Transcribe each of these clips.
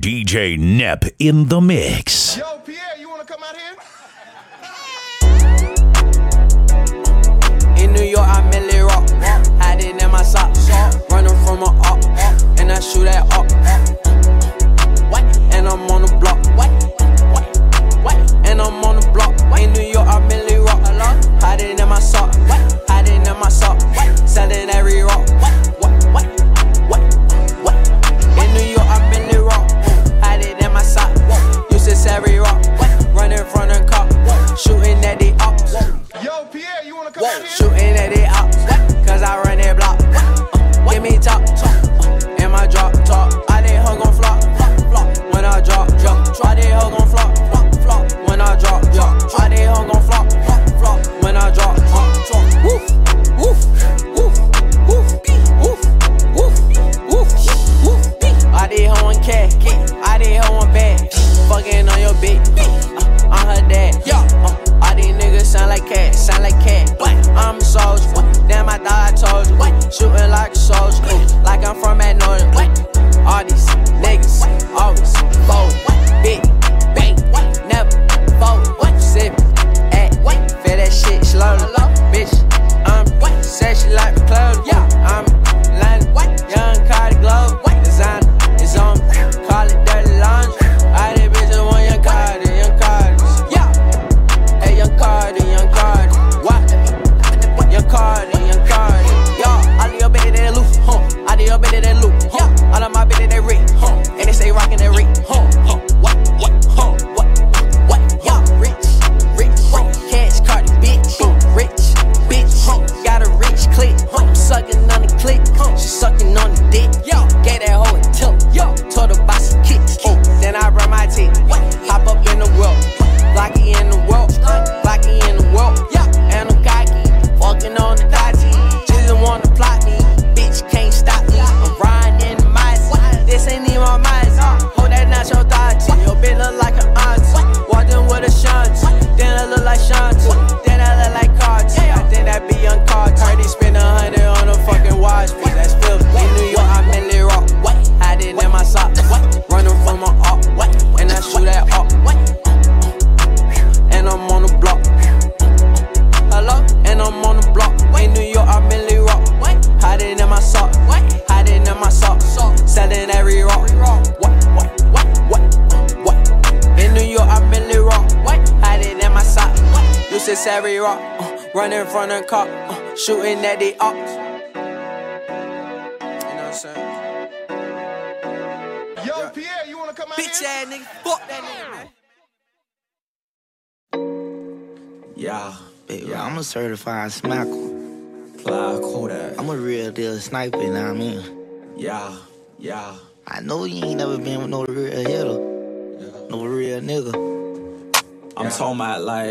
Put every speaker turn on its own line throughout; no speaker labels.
DJ Nep in the mix.
Yo, Pierre, you wanna come out here?
In New York, I merely rock. Hiding in my socks. Running from a up. And I shoot at up. And I'm on the block. And I'm on the block. In New York, I merely rock. Hiding in my sock. Hiding in my sock. Selling every rock. In New York, I merely rock. Hiding in my sock. Used to every rock. Running from the cop. Shooting at the ops.
Yo, Pierre, you wanna come out here?
Shooting at the ops. Cause I run that block. Give me top. In my drop. I did hug on flop. When I drop. I did hug on flop. When I drop. I did hug on flop. When I drop. Woof. Woof. Woof. Woof. Woof. Woof. Woof. I did her one cat. I did her one bad. Fucking on your bitch. I'm her dad. All these niggas sound like cat. I'm a soldier. Damn, I thought I told you. Shooting like a soldier. Like I'm from Magnolia. All these niggas always fold. Big, bang, never fold. Sip, at, feel that shit slowly. Bitch, I'm sexy like the clothing. I'm London, young Cardi Globe. Designer is on me. Call it dirty laundry. I did bitches want young Cardi. Hey, young Cardi. What? Young Cardi. Yo, all of your bitches they loose. All of your bitches they loose. All of my bitches they rich. And they stay rockin' that rich. What? Yo, rich. Cash Cardi, bitch. Rich, bitch. Got a rich click. I'm sucking on the click. She sucking on the dick. Gave that hoe a tip. Told her buy some kicks. Then I run my teeth. Hop up in the world. Blocky in the world. And I'm cocky. Walking on the dodgy. Just wanna plot me. Bitch can't stop me. I'm riding in the mice. This ain't even my mice. Hold that nacho dodgy. Your bitch look like an auntie. Walked in with a shanty. Then I look like Shanti. Then I look like Carti. I think that be young Carti. Heard he spend 100 on a fucking watch piece. That's filthy. In New York, I merely rock. Hiding in my socks. Running from my up. And I shoot that up. And I'm on the block. Hello? And I'm on the block. In New York, I merely rock. Hiding in my sock. Hiding in my sock. Selling every rock. What? In New York, I merely rock. Hiding in my sock. Used to every rock. Running from the cop. Shooting at the ops. You know what I'm saying?
Yo, Pierre, you wanna come out
Bitch
here?
ass nigga. Fuck that nigga, man.
Yeah,
I'm a certified smacker.
Clyde Kodak.
I'm a real deal sniper, you know what I mean?
Yeah.
I know you ain't never been with no real hitter. No real nigga.
I'm talking about like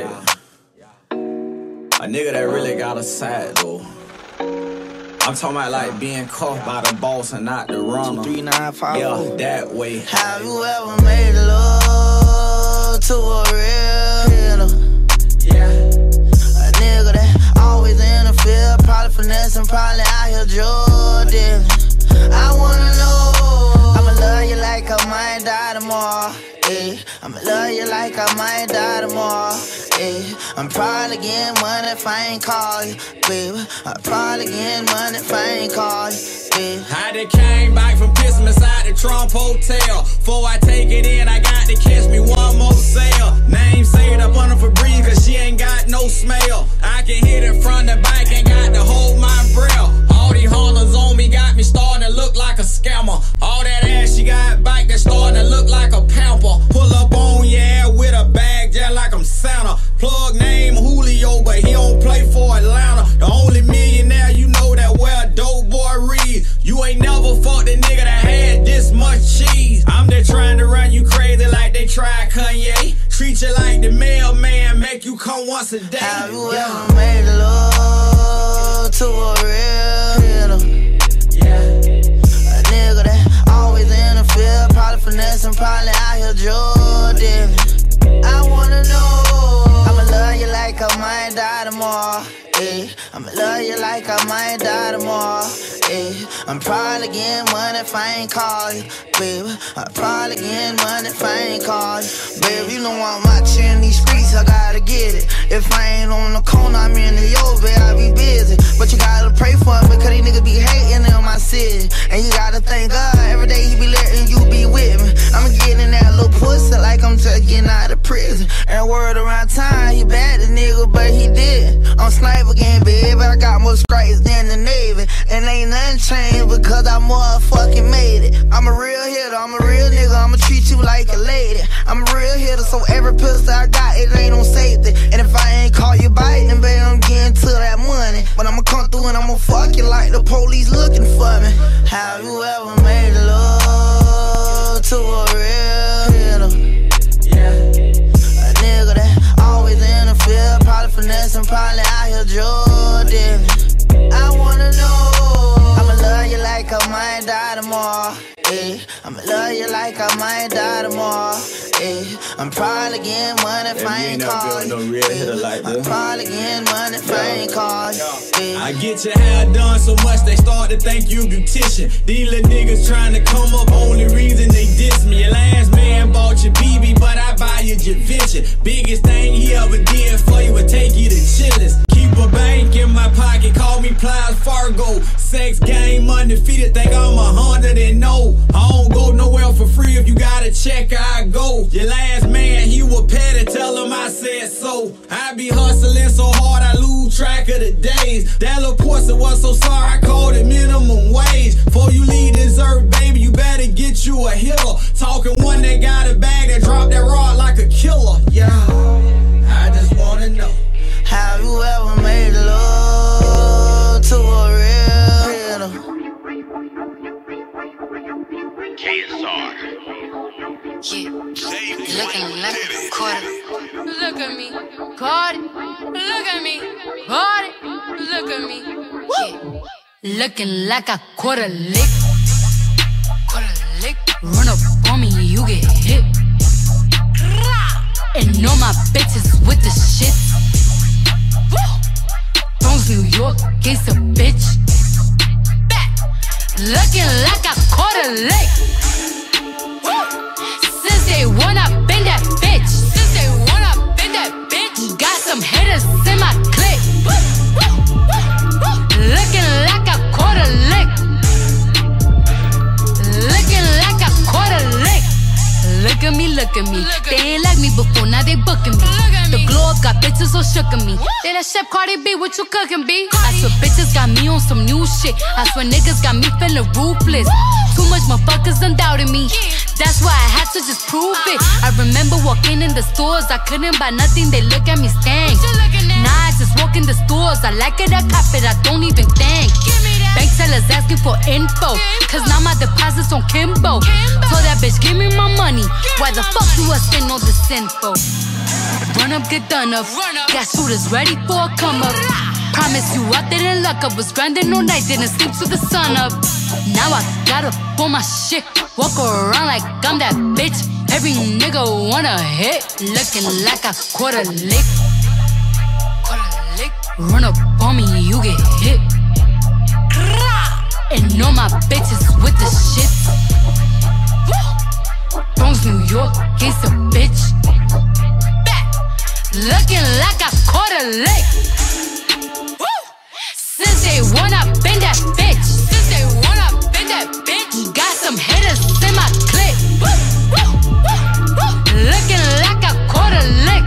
a nigga that really got a side though. I'm talking about like being caught by the boss and not the runner.
3954.
Yeah, that way.
Have you ever made love to a real hitter?
Yeah.
A nigga that always in the field, probably finessing, probably out here Jordan. I wanna know, I'ma love you like I might die tomorrow. I'ma love you like I might die tomorrow. I'm probably getting money if I ain't call you, baby. I'm probably getting money if I ain't call you, baby.
I done came back from pissing inside the Trump Hotel. Before I take it in, I got to catch me one more sale. Name saved up under Febreze, cause she ain't got no smell. I can hit it from the back, ain't got to hold my breath. All these hunters on me got me starting to look like a scammer. All that ass she got back, that starting to look like a pamper. Pull up on your ass with a bag just like I'm Santa. Plug name Julio, but he don't play for Atlanta. The only millionaire you know that wear a dope boy read. You ain't never fucked a nigga that had this much cheese. I'm just trying to run you crazy like they tried Kanye. Treat you like the mailman, make you come once a day.
Have you ever made love to a real hitter? A nigga that always in the field, probably finessing, probably out here Jordan. I wanna know, I'ma love you like I might die tomorrow. I'ma love you like I might die tomorrow. I'm probably getting money if I ain't call you, baby. I'm probably getting money if I ain't call you, baby. You know I'm out here in these streets, I gotta get it. If I ain't on the corner, I'm in the Yobe, I be busy. But you gotta pray for me, because these niggas be hating in my city. And you gotta thank God, every day he be letting you be with me. I'ma get in that little pussy like I'm just getting out of prison. And word around town, he bad the nigga, but he did. I'm sniper game, baby, I got more stripes than the Navy. And ain't nothing changed because I motherfucking made it. I'm a real hitter, I'm a real nigga, I'ma treat you like a lady. I'm a real hitter, so every pistol I got, it ain't on safety. And if I ain't call you biting, baby, I'm getting to that money. But I'ma come through and I'ma fuck you like the police looking for me. Have you ever made love to a real hitter? Yeah. A nigga that always in the field, probably finessing, probably out here drug dealing. I wanna know, I'ma love you like I might die tomorrow. I'ma love you like I might die tomorrow. I'm probably getting money if I ain't call you. I'm probably getting money if I ain't call you.
I get your hair done so much they start to think you beautician. These little niggas trying to come up, only reason they diss me. Your last man bought you BB, but I buy you Javicia. Biggest thing he ever did for you would take you to Chili's. Keep a bank in my pocket, call me Plies Fargo. Sex game undefeated, think I'm 100 and no. I don't go nowhere for free, if you gotta check, I go. Your last man, he was petty, tell him I said so. I be hustling so hard, I lose track of the days. That little porcelain was so sorry, I called it minimum wage. Before you leave this earth, baby, you better get you a hitter. Talking one that got a bag that dropped that rod like a killer. Yeah, I just wanna know,
have you ever made love to a real hitter?
KSR.
Yeah, looking like a quarter. Look at me, caught it. Look at me, caught it. Look at me, yeah. Looking like a quarter lick. Quarter lick. Run up on me, you get hit. And all my bitches with the shit. Bronx, New York, case a bitch. Looking like a quarter lick. Since they wanna bend that bitch. Since they wanna bend that bitch. Got some hitters in my clip. Looking like a quarter lick. Looking like a quarter lick. Look at me, look at me. They ain't like me before, now they booking me. The glow up got bitches so shook at me. They that Chef Cardi B, what you cooking, B? I swear bitches got me on some new shit. I swear niggas got me feeling ruthless. Too much motherfuckers done doubted me. That's why I had to just prove it. I remember walking in the stores, I couldn't buy nothing, they look at me stank. Nah, I just walk in the stores, I like it, I cop it, I don't even think. Bank tellers asking for info, cause now my deposit's on Kimbo. Told that bitch, give me my money. Why the fuck you us getting all this info? Run up, get done up. Got shooters ready for a come up. Promise you I didn't luck up. Was grinding all night, didn't sleep till the sun up. Now I gotta pull my shit. Walk around like I'm that bitch. Every nigga wanna hit. Looking like a quarter lick. Run up on me, you get hit. And all my bitches with the shit. Bronx, New York, case a bitch. Looking like a quarter lick. Since they wanna bend that bitch. Since they wanna bend that bitch. Got some hitters in my clip. Looking like a quarter lick.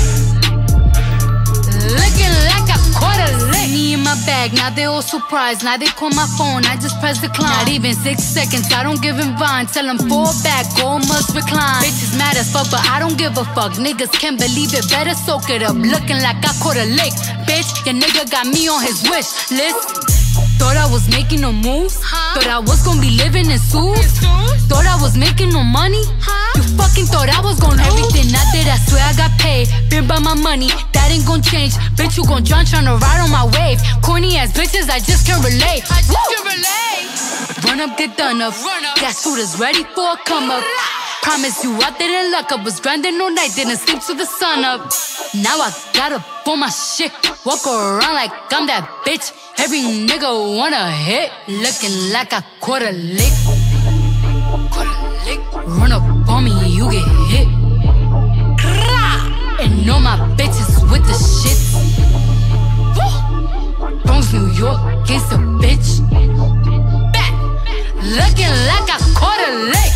Looking like a quarter lick. Me in my bag, now they all surprised. Now they call my phone, I just press decline. Not even 6 seconds, I don't give in Vine. Tell them fall back, all must recline. Bitches mad as fuck, but I don't give a fuck. Niggas can't believe it, better soak it up. Looking like I caught a lick. Bitch, your nigga got me on his wish list. Thought I was making no moves. Thought I was gonna be living in suits. Thought I was making no money. You fucking thought I was gonna lose. Everything I did, I swear I got paid. Been by my money, that ain't gonna change. Bitch, you gon' drown tryna ride on my wave. Corny ass bitches, I just can't relate. I just can't relate. Run up, get done up. Got shooters ready for a come up. Promise you I didn't luck up. Was grinding all night, didn't sleep till the sun up. Now I gotta pull my shit. Walk around like I'm that bitch. Every nigga wanna hit. Looking like I caught a lick. Run up on me, you get hit. And all my bitches with the shit. Bronx, New York, gangsta bitch. Back. Looking like I caught a lick.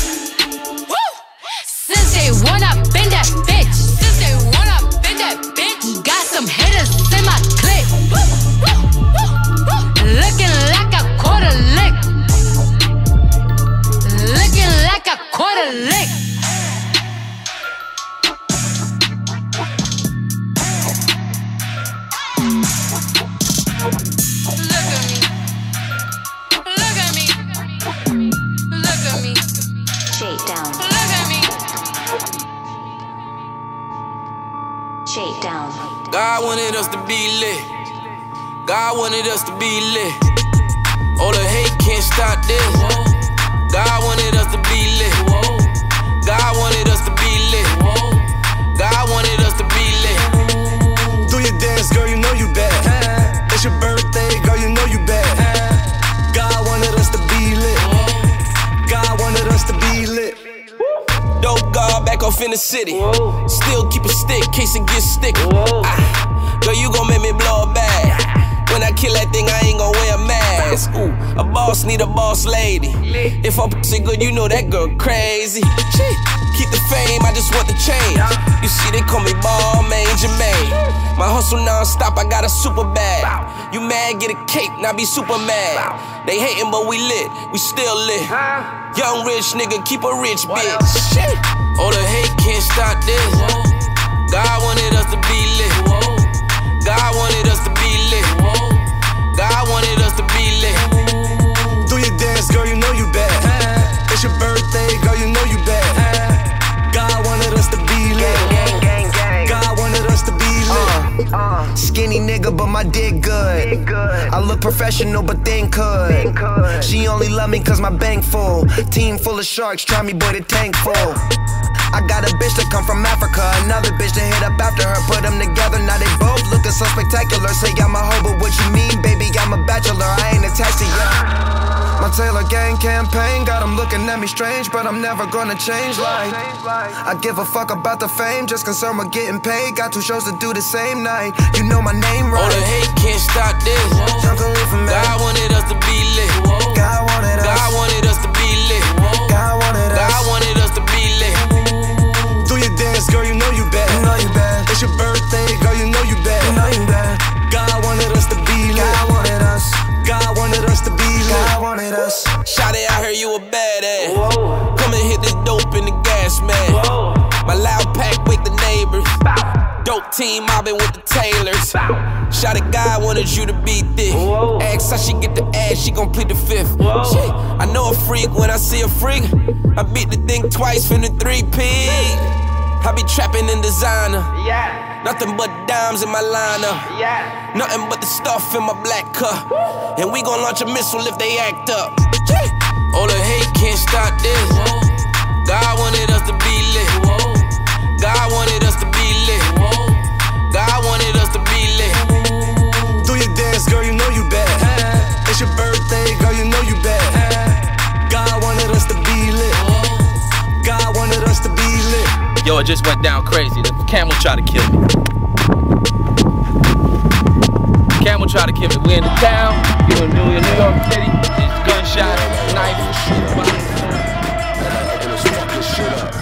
Since day one, I been that bitch. Since day one, I been that bitch. Got some haters in my clip. Looking like I caught a lick. Looking like I caught a lick. Look at me. Look at me. Look at me.
Shakedown.
Look at me.
Shakedown.
God wanted us to be lit. God wanted us to be lit. All the hate can't stop this. God wanted us to be lit. God wanted us to be lit. God wanted us to be lit.
Do your dance, girl, you know you bad. It's your birthday, girl, you know you bad. God wanted us to be lit. God wanted us to be lit.
Dope God back off in the city. Still keep a stick, case it gets sticky. Girl, you gon' make me blow a bag. When I kill that thing, I ain't gon' wear a mask. Ooh, a boss need a boss lady. If I'm pussy good, you know that girl crazy. Keep the fame, I just want the change. You see, they call me Ballmain Jermaine. My hustle non-stop, I got a super bag. You mad, get a cape, now be super mad. They hating, but we lit, we still lit. Young rich nigga, keep a rich bitch. All the hate can't stop this. God wanted us to be lit. God wanted us to be lit. God wanted us to be lit.
Do your dance, girl, you know you bad. It's your birthday, girl, you know you bad. God wanted us to be lit. God wanted us to be lit. Skinny nigga, but my dick good. I look professional, but think could. She only love me cause my bank full. Team full of sharks, try me, boy, the tank full. I got a bitch that come from Africa, another bitch to hit up after her. Put them together, now they both looking so spectacular. Say I'm a hoe, but what you mean, baby? I'm a bachelor, I ain't attached to you. My Taylor gang campaign got them looking at me strange, but I'm never gonna change like I give a fuck about the fame, just concerned with getting paid. Got 2 shows to do the same night, you know my name right.
All the hate can't stop this. God wanted us to be lit.
God wanted us.
God wanted us to be lit.
God wanted us.
God wanted us to be lit.
Do your dance, girl, you know you bad. You know you bad. It's your birthday, girl, you know you bad. You know you bad. God wanted us to be lit. God wanted us. God wanted us to be lit. God wanted us.
Shawty, I heard you a badass. Come and hit this dope in the gas, man. My loud pack wake the neighbors. Dope team mobbing with the Taylors. Shawty, God wanted you to be thick. Ask how she get the ass, she gon' plead the 5th. Shit, I know a freak when I see a freak. I beat the thing twice from the 3P. I be trapping in designer. Nothing but dimes in my lineup. Nothing but the stuff in my black cup. And we gon' launch a missile if they act up. All the hate can't stop this. God wanted us to be lit. God wanted us to be lit. God wanted us to be lit.
Do your dance, girl, you know you bad. It's your birthday, girl, you know you bad. God wanted us to be lit. God wanted us to be lit.
Yo, it just went down crazy. The camel tried to kill me. Camel tried to kill me. We in the town. You in New York City. It's gunshot, knife,
And it's fucking shit up.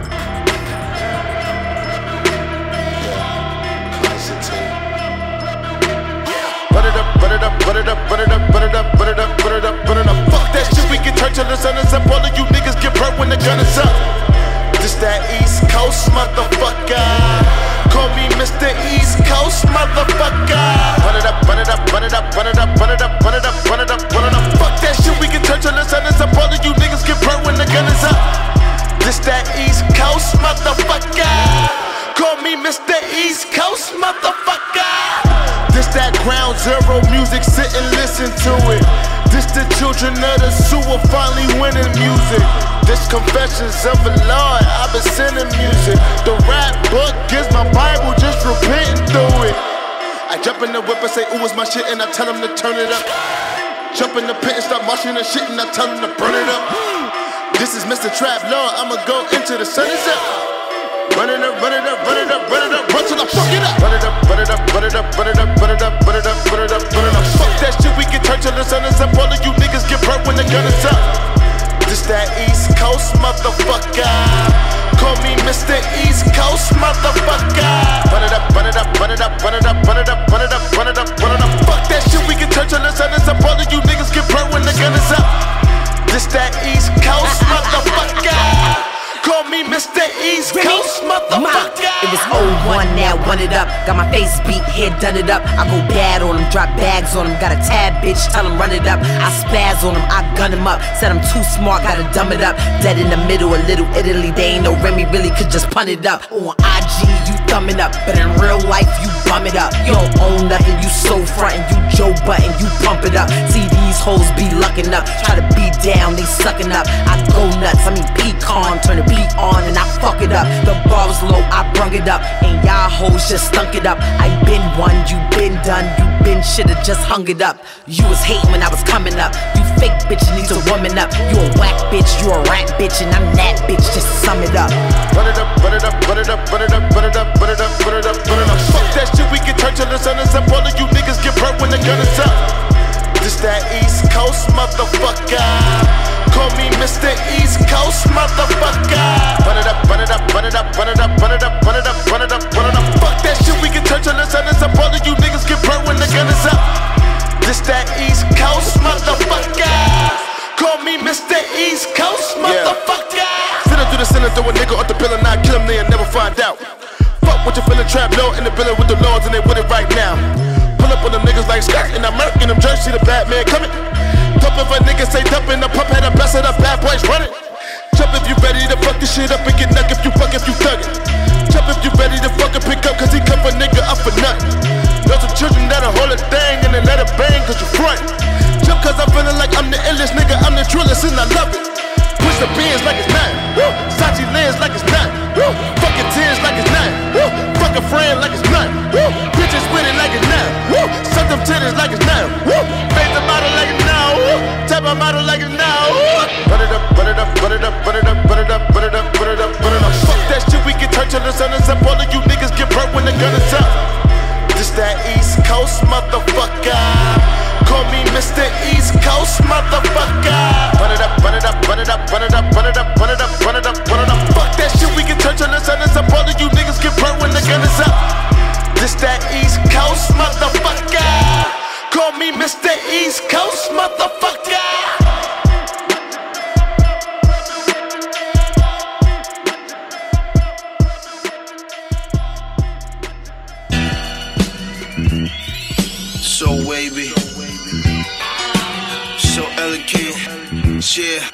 Run it up, run it up, run it up, run it up, run it up, run it up, run it up, run it up. Fuck that shit, we can turn till the sun is up. All of you niggas get burnt when the gun is up. This that East Coast motherfucker. Call me Mr. East Coast motherfucker. Run it up, run it up, run it up, run it up, run it up, run it up, run it up, run it up. Fuck that shit, we can turn till the sun is up. All of you niggas get burnt when the gun is up. This that East Coast motherfucker. Call me Mr. East Coast motherfucker. This that Ground Zero music, sit and listen to it. This the children of the sewer finally winning music. This confessions of a Lord, I've been sending music. The rap book is my Bible, just repenting through it. I jump in the whip and say, ooh, it's my shit, and I tell them to turn it up. Jump in the pit and start marching the shit, and I tell them to burn it up. This is Mr. Trap Lord, I'ma go into the sun is up. Run it up, run it up, run it up, run it up, run till I fuck it up. Run it up, run it up, run it up, run it up, run it up, run it up, run it up, run it up. Fuck that shit, we can turn till the sun is up. All of you niggas get burnt when the gun is up. This that East Coast motherfucker. Call me Mr. East Coast motherfucker. Run it up, run it up, run it up, run it up, run it up, run it up, run it up, run it up. Fuck that shit, we can turn till the sun is up. All of you niggas get burnt when the gun is up. This that East Coast motherfucker. Call me Mr. East Coast motherfucker.
It was 01, now run it up. Got my face beat, head done it up. I go bad on them, drop bags on them. Got a tab bitch, tell them run it up. I spaz on them, I gun them up. Said I'm too smart, gotta dumb it up. Dead in the middle, a little Italy. They ain't no Remy, really could just punt it up. On IG, you thumbing up, but in real life, you bum it up. You don't own nothing, you so frontin', you Joe Button, you pump it up. See these hoes be luckin' up, try to be down, they suckin' up. I go nuts, I mean pecan, turn the beat on and I fuck it up. The bar was low, I brung it up, and y'all hoes just stunk it up. I been one, you been done, you been shoulda just hung it up. You was hating when I was coming up, you fake bitch need to woman up. You a whack bitch, you a rat bitch, and I'm that bitch, just sum it up.
Run it up, run it up, run it up, run it up, run it up, run it up, run it up, run it up. Fuck that shit, we can turn till the sun is up. All of you niggas get burnt when the gun is up. This that East Coast motherfucker. Call me Mr. East Coast motherfucker. Run it up, run it up, run it up, run it up, run it up, run it up, run it up, run it up. Fuck that shit, we can turn till the sun is up. All of you niggas get burnt when the gun is up. This that East Coast motherfucker. Call me Mr. East Coast motherfucker. Sitting through the center, throw a nigga off the pillar, now kill him, they'll never find out. Fuck what you feeling, trap low in the building with the lords, and they with it right now. Pull up on them niggas like skirt, and I'm murking them jerks, see the bad man coming. Dump if a nigga say dumpin', the pump had a blast it up, bad boys running. Jump if you ready to fuck this shit up and get nuck if you fuck if you thug it. Jump if you ready to fucking pick up, cause he come a nigga up for nothing. Know some children that'll hold a thing and then let it bang cause you front. Jump cause I'm feeling like I'm the illest nigga, I'm the trillest and I love it. Push the bins like it's nothing, Sachi lens like it's nothing, fucking tens like it's nothing, fuck a friend like it's nothing, bitches with it like it's nothing, suck them titties like it's nothing, face the model like it's now, tap my model like it's now. Run it up, run it up, run it up, run it up, run it up, run it up, run it up, run it up. Fuck that shit, we can turn till the sun is up. All of you niggas get burnt when the gun is up. This that East Coast motherfucker. Call me Mr. East Coast motherfucker. Run it up, run it up, run it up, run it up, run it up, run it up, run it up, run it up. Fuck that shit, we can turn till the sun is up. All of you niggas get burnt when the gun is up. This that East Coast motherfucker. Call me Mr. East Coast motherfucker.
So wavy, so elegant, yeah.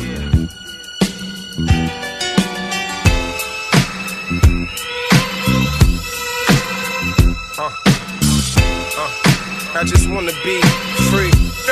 I just wanna be free.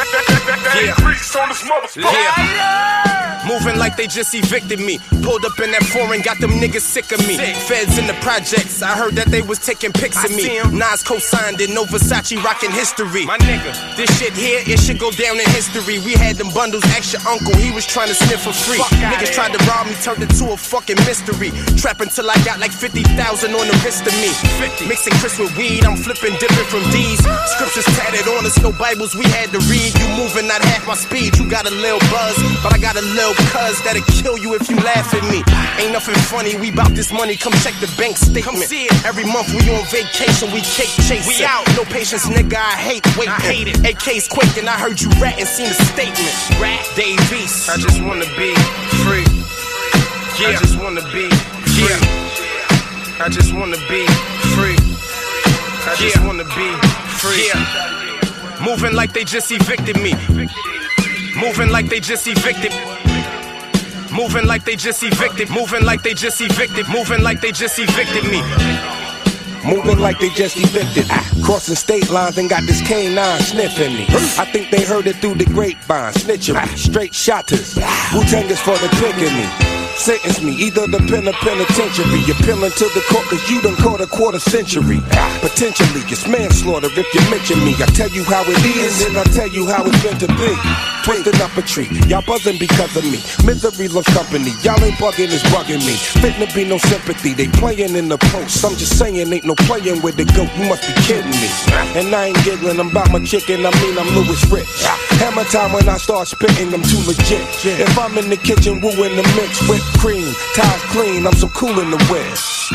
Yeah. Moving like they just evicted me. Pulled up in that foreign, got them niggas sick of me. Feds in the projects, I heard that they was taking pics of me. Nas co-signed it, no Versace rockin' history. My nigga, this shit here, it should go down in history. We had them bundles, ask your uncle, he was trying to sniff for free. Niggas tried to rob me, turned it to a fucking mystery. Trappin' till I got like 50,000 on the wrist of me. Mixing Chris with weed, I'm flipping, dipping from D's. Scriptures tatted on us, no Bibles we had to read. You moving at half my speed, you got a little buzz, but I got a little cuz that'll kill you if you laugh at me. Ain't nothing funny, we bout this money, come check the bank statement. Come see it. Every month we on vacation, we cake chasing. We out. No patience, nigga, I hate waiting. I hate it. AK's quaking, I heard you ratting, seen a statement. Rat Davies. I just wanna be free. Yeah. I just wanna be free. Yeah. I just wanna be free. I just wanna be free. Yeah. Moving like they just evicted me. Moving like they just evicted. Moving like they just evicted. Moving like they just evicted. Moving like they just evicted me. moving like they just evicted me. Crossing state lines and got this K9 sniffing me. I think they heard it through the grapevine, snitchery, straight shotters. Wu-Tang is for the picking me. Sentence me, either the pen or penitentiary. Appealing to the court cause you done caught a quarter century. Potentially, it's manslaughter if you mention me. I tell you how it is, and then I tell you how it's meant to be. Twisting up a tree, y'all buzzing because of me. Misery loves company, y'all ain't bugging, it's bugging me. Fitting to be no sympathy, they playing in the post. I'm just saying, ain't no playing with the goat, you must be kidding me. And I ain't giggling, I'm about my chicken, I mean I'm Louis Rich. Hammer time when I start spitting, I'm too legit. If I'm in the kitchen wooing the mix with cream, ties clean, I'm so cool in the West.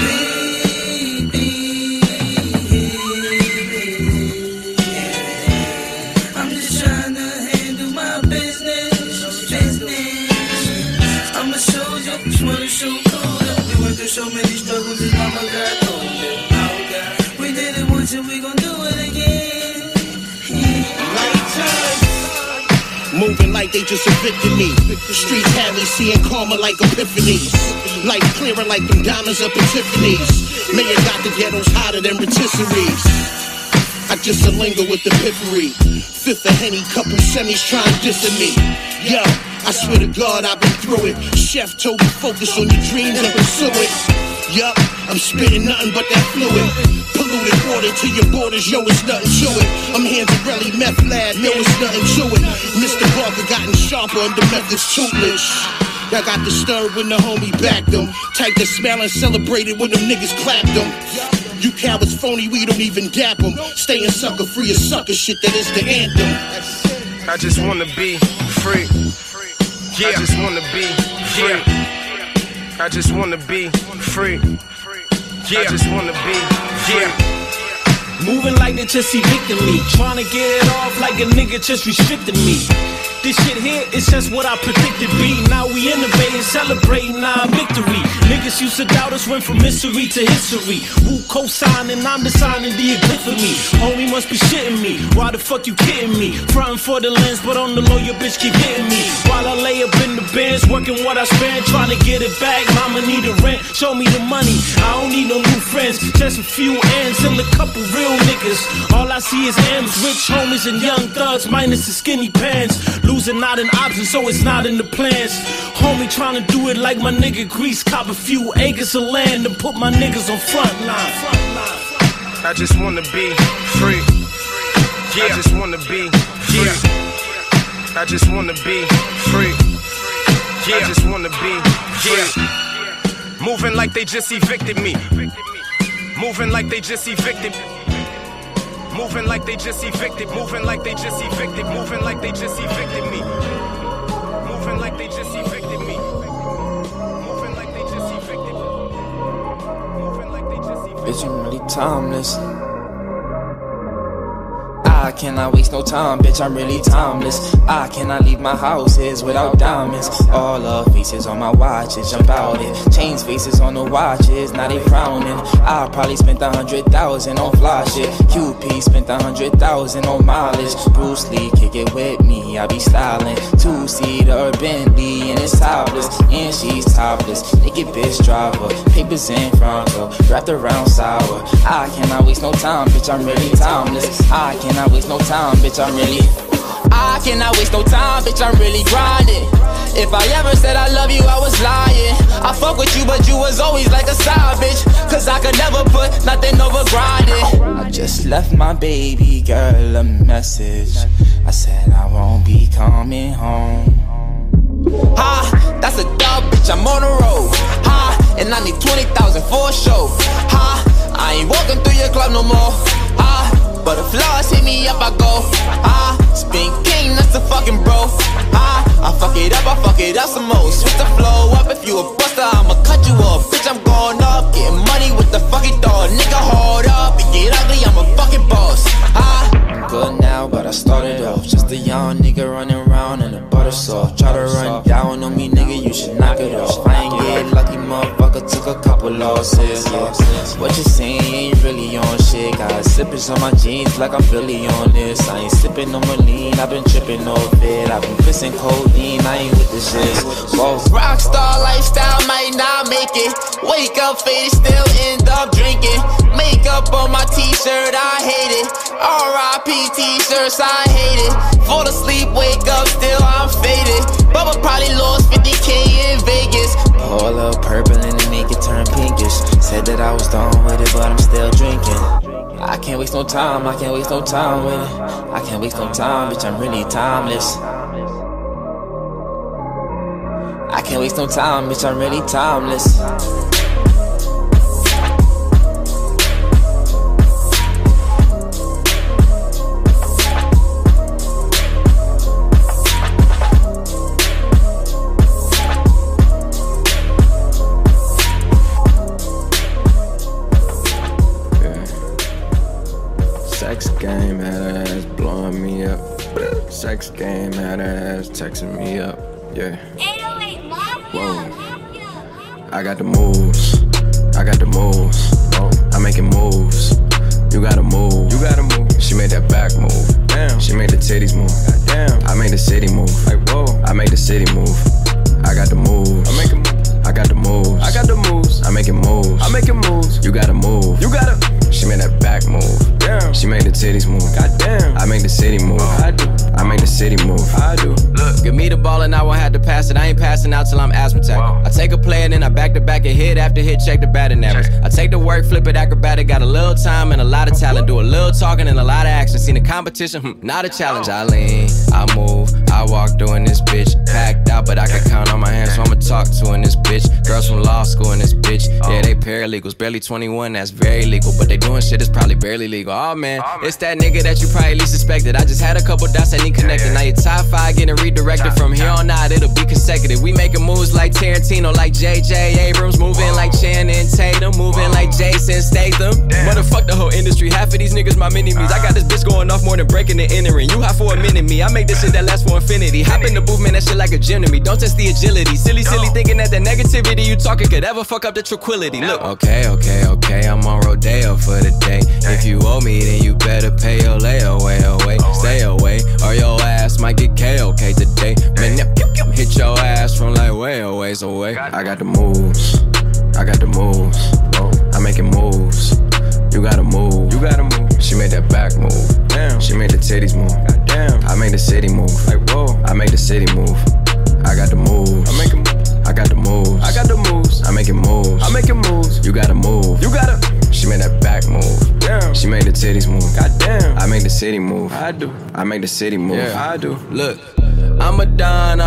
I'm just trying to handle my business. I'm a soldier, just wanna show colder. We went through so many struggles, and mama got older. Oh God, we did it once and we gon' do it again.
Moving like they just evicted me. Streets had me seeing karma like epiphanies. Life clearing like them diamonds up in Tiffany's. Mayor got the ghettos hotter than rotisseries. I just a linger with the piffery. Fifth of Henny, couple semis trying dissing me. Yo, I swear to God I've been through it. Chef told me focus on your dreams and pursue it. Yup, I'm spitting nothing but that fluid. Polluted water to your borders, yo, it's nothing to it. I'm Hanzarelli, meth lab, yo, it's nothing to it. Mr. Parker gotten sharper under methods toothless. I got disturbed when the homie backed them. Type that smile and celebrated when them niggas clapped them. You cowards phony, we don't even dap them. Staying sucker free is sucker shit, that is the anthem.
I just wanna be free. Yeah. I just wanna be free. I just wanna be free. Yeah. I just wanna be free.
Moving like they just evicted me. Trying to get it off like a nigga just restricted me. This shit here is just what I predicted be. Now we innovating, celebrating our victory. Niggas used to doubt us, went from mystery to history. Who co-signing, I'm designing the epiphany. Homie must be shitting me, why the fuck you kidding me? Frontin' for the lens, but on the low your bitch keep hitting me. While I lay up in the bins, working what I spend, trying to get it back. Mama need a rent, show me the money. I don't need no new friends, just a few ends and a couple real niggas. All I see is M's, rich homies and young thugs, minus the skinny pants. Losing not an option, so it's not in the plans. Homie trying to do it like my nigga Grease, cop a few acres of land and put my niggas on front line.
I just wanna be free. Yeah. I just wanna be free. I just wanna be free. Yeah. I just wanna be free. Moving like they just evicted me. Moving like they just evicted me. Moving like they just evicted, moving like they just evicted, moving like they just evicted me. Moving like they just evicted me. Moving like they just evicted me. Moving like they just evicted me.
Bitch, I'm really timeless. I cannot waste no time, bitch, I'm really timeless. I cannot leave my houses without diamonds. All the faces on my watches, jump out it. Chains faces on the watches, now they frowning. I probably spent 100,000 on fly shit. QP spent 100,000 on mileage. Bruce Lee, kick it with me, I be styling. 2-seater Bentley and it's topless. And she's topless, naked bitch driver. Papers in front of, wrapped around sour. I cannot waste no time, bitch, I'm really timeless. I cannot waste no time, bitch, I cannot waste no time, bitch, I'm really grinding. If I ever said I love you, I was lying. I fuck with you, but you was always like a side bitch. Cause I could never put nothing over grinding. I just left my baby girl a message. I said I won't be coming home. Ha, that's a dog, bitch, I'm on the road. Ha, and I need 20,000 for a show. Ha, I ain't walking through your club no more. Ha, but if flaws hit me up, I go. Ah, spin king, that's a fucking bro. Ah, I fuck it up some more. Switch the flow up, if you a buster, I'ma cut you off. Bitch, I'm going up, getting money with the fucking dog. Nigga, hold up, and get ugly, I'm a fucking boss. Ah, I'm good now, but I started off just a young nigga running around in a butter soft. Try to run down on me, nigga, you should knock it off. I ain't get lucky, motherfucker, took a couple losses, yeah. What you saying ain't really on shit. Got slippers on my jeans like I'm really on this. I ain't sipping no Marlene, I've been tripping off it. I've been pissing codeine, I ain't with the shit. Whoa. Rockstar lifestyle might not make it. Wake up faded, still end up drinking. Makeup
t-shirt, I hate it. R.I.P. t-shirts, I hate it. Fall asleep, wake up, still I'm faded. Bubba probably lost 50K in Vegas. Pour a little purple and then make it turn pinkish. Said that I was done with it, but I'm still drinking. I can't waste no time, I can't waste no time with it. I can't waste no time, bitch, I'm really timeless. I can't waste no time, bitch, I'm really timeless.
Sex game had her ass blowing me up. Sex game had her ass texting me up. Yeah. Whoa. I got the moves. I got the moves. I'm making moves. You gotta move. You gotta move. She made that back move. Damn. She made the titties move. Damn. I made the city move. Like whoa. I made the city move. I got the moves. I'm making moves. I got the moves. I got the moves. I'm making moves. I'm making moves. You gotta move. You gotta. She made that back move. Damn. She made the titties move. Goddamn. I make the city move. I do. I make the city move. I do.
Look, give me the ball and I won't have to pass it. I ain't passing out till I'm asthmatic. I take a play and then I back to back and hit after hit, check the batting average. I take the work, flip it acrobatic. Got a little time and a lot of talent. Do a little talking and a lot of action. Seen the competition, not a challenge. I lean, I move, I walk doing this bitch. Packed out, but I can count on my hands, so I'ma talk to in this bitch. Girls from law school in this bitch. Yeah, they paralegals, barely 21, that's very legal. But they doing shit that's probably barely legal. Oh man, it's that nigga that you probably least suspected. I just had a couple dots that need connected. Now your top 5 getting redirected. From here on out, it'll be consecutive. We making moves like Tarantino, like J.J. Abrams. Moving like Channing Tatum, moving like Jason Statham. Motherfuck the whole industry. Half of these niggas my mini-me's. I got this bitch going off more than breaking and entering. You hot for a minute, me. I make this shit that lasts for infinity. Hop in the booth, man, that shit like a gym to me. Don't test the agility. Silly thinking that the negativity you talking could ever fuck up the tranquility. Look, okay, I'm on Rodeo for the day. If you owe me, then you better pay your layaway away. Stay away, or your ass might get KOK today. Man, hit your ass from like way a ways away.
I got the moves. I got the moves. I'm making moves. You gotta move. You gotta move. She made that back move. Damn. She made the titties move. Damn. I made the city move. Like whoa. I made the city move. I got the moves. I'm making moves. I got the moves. I got the moves. I'm making moves. I'm making moves. You gotta move. You gotta. She made that back move. Damn. She made the titties move. Goddamn. I make the city move. I do. I make the city move. Yeah, I do.
Look. I'm a don.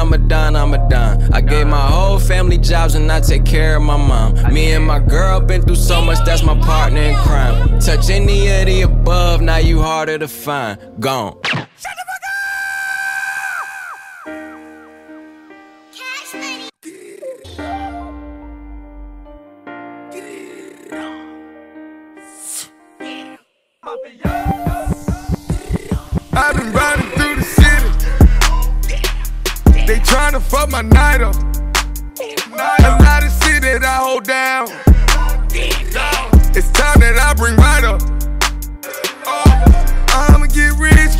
I gave my whole family jobs and I take care of my mom. Me and my girl been through so much, that's my partner in crime. Touch any of the above, now you harder to find. Gone.
I've been riding through the city. They tryna fuck my night up. A lot of shit that I hold down. It's time that I bring right up. I'ma get rich,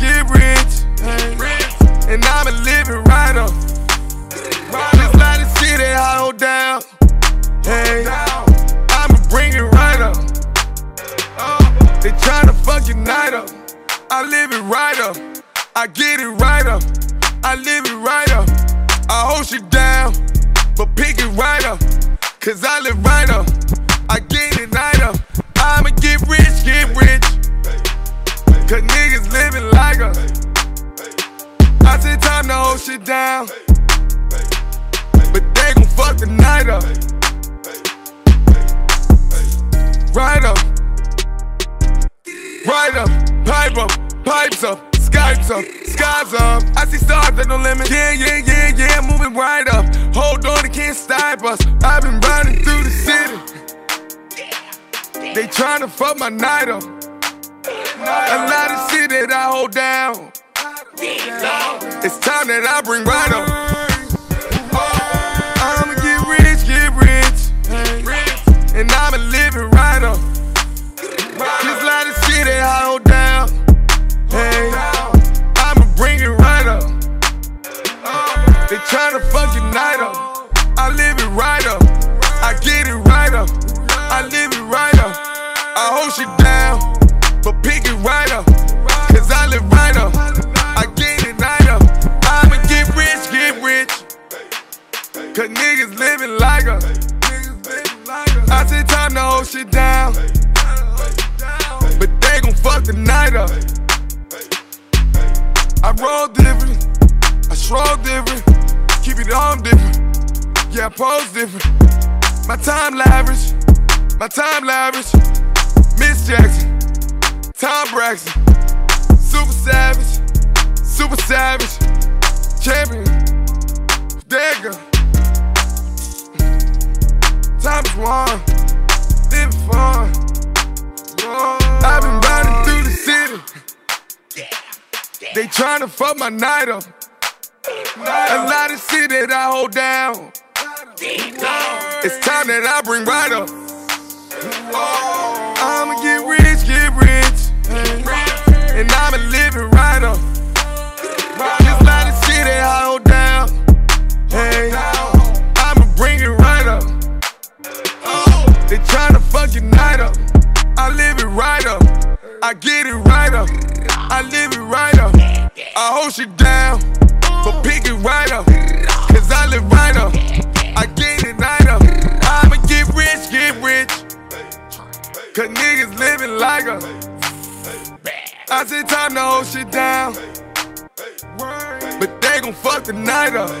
and I'ma live it right up. There's a lot of shit that I hold down. Hey, I'ma bring it right up. They tryna fuck your night up. I live it right up. I get it right up. I live it right up. I hold shit down, but pick it right up. Cause I live right up. I get it right up. I'ma get rich. Cause niggas living like us. I said time to hold shit down, but they gon' fuck the night up. Right up. Right up. Pipe up. Pipes up. Skypes up, skies up. I see stars at no limit. Yeah, moving right up. Hold on, they can't stop us. I've been riding through the city. They tryna fuck my night up. A lot of shit that I hold down. It's time that I bring right up. I'ma get rich, and I'ma live it right up. There's a lot of shit that I hold down. Hey, I'ma bring it right up. They tryna fuck your night up. I live it right up. I get it right up. I live it right up. I hold shit down, hold shit down, but they gon' fuck the night up. I roll different, I stroll different, keep it on different, yeah, I pose different. My time lavish, Miss Jackson, Tom Braxton, super savage, champion, Dagger. Time is one, living fun. I've been riding through the city. They tryna fuck my night up. A lot of shit that I hold down. It's time that I bring right up. I'ma get rich, and I'ma live it right up. There's a lot of shit that I hold down. Hey, I'ma bring it right up. They tryna fuck your night up. I live it right up. I get it right up. I live it right up. I hold shit down, but pick it right up. Cause I live right up. I get it right up. I'ma get rich. Cause niggas living like us. I said time to hold shit down, but they gon' fuck the night up.